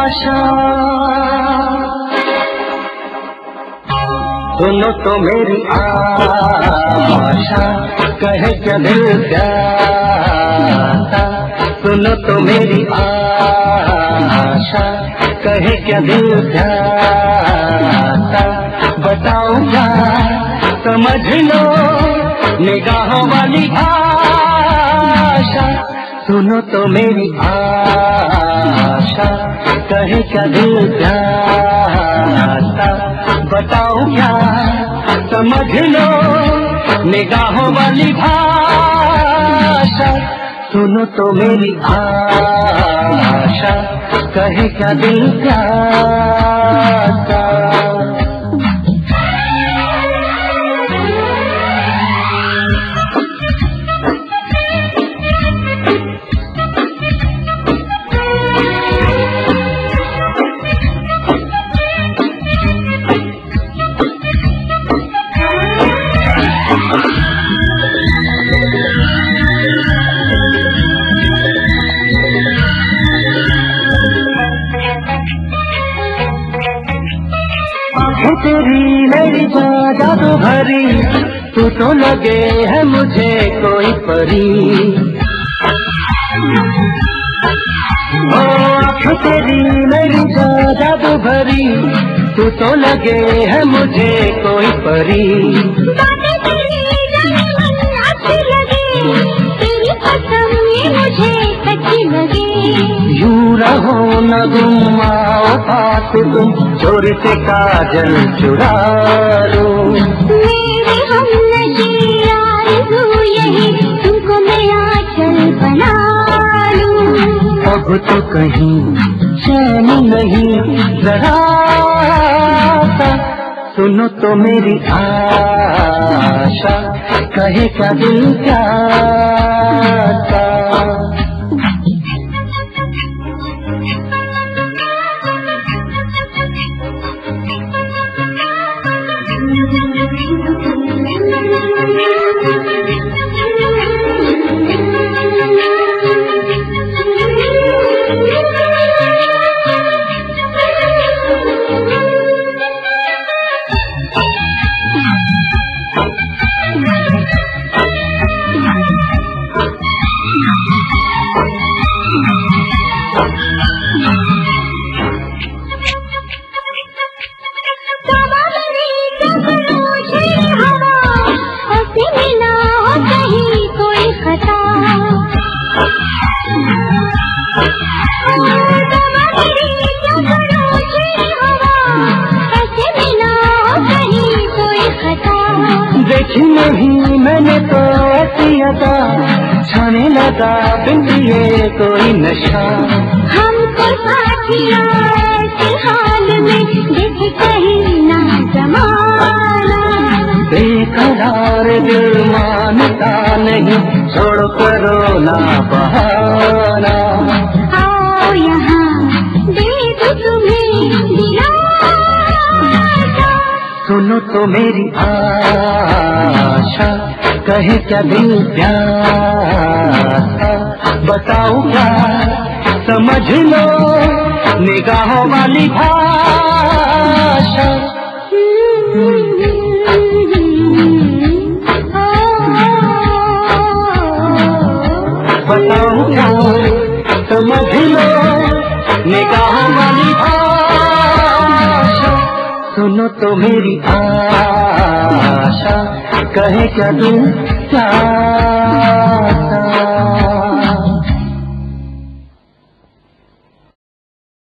आशा। सुनो तो मेरी आशा, कहे क्या दिल प्यासा। सुनो तो मेरी आशा, कहे क्या दिल प्यासा। बताओ क्या समझ लो निगाहों वाली भाषा। सुनो तो मेरी आशा, कहे क्या दिल प्यासा। बताओ क्या समझ लो निगाहों वाली भाषा। सुनो तो मेरी आशा, कहे क्या दिल प्यासा। तेरी मेरी जादू भरी, तू तो लगे है मुझे कोई परी। ओ आँख तेरी मेरी जादू भरी, तू तो लगे है मुझे कोई परी। बातें तेरी जाने मन अच्छी लगी, तेरी कसम ये मुझे सच्ची लगी। यूं रहो न गुम आओ पास तुम, चोर से काजल चुरा लो। मेरी हमनशी आरज़ू यही, तुमको मैं आंचल बना लूं। अब तो कहीं चैन नहीं जरा सा। सुनो तो मेरी आशा, कहे क्या दिल प्यासा। देखी नहीं मैंने तो ऐसी अदा, छाने लगा बिन ये कोई नशा। हमको साथिया ऐसे हाल में देख कहीं ना जमाना। बेकरार दिल मानता नहीं, छोड़ करो ना बहाना। आओ यहाँ दे दो तुम्हें दिलासा। सुनो तो मेरी आशा, कहे क्या दिल प्यासा। बताओ क्या समझ लो निगाहों वाली भाषा। बताओ क्या समझ लो निगाहों वाली भाषा। सुनो तो मेरी आशा, कहे क्या दिल प्यासा।